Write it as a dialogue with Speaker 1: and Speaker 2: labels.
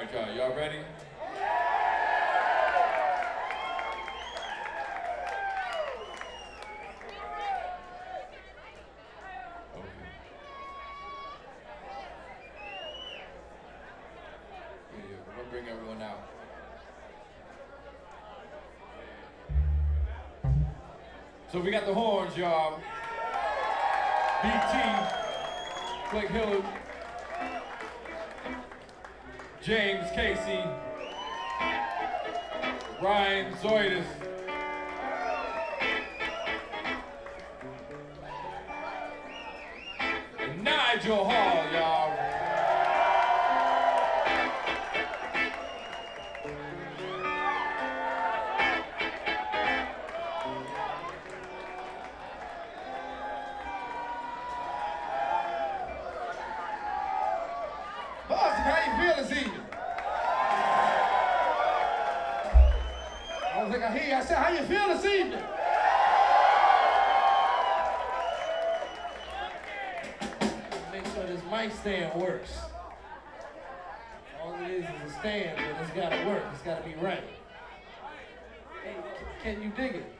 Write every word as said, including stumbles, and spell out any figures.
Speaker 1: right, y'all. Y'all ready? Bring everyone out. So we got the horns, y'all. B T, Blake Hill, James Casey, Ryan Zoidis, and Nigel Hall, y'all. How you feel this evening? I was like, I hear you. I said, how you feel this evening? Make sure this mic stand works. All it is is a stand, but it's got to work. It's got to be right. Hey, can you dig it?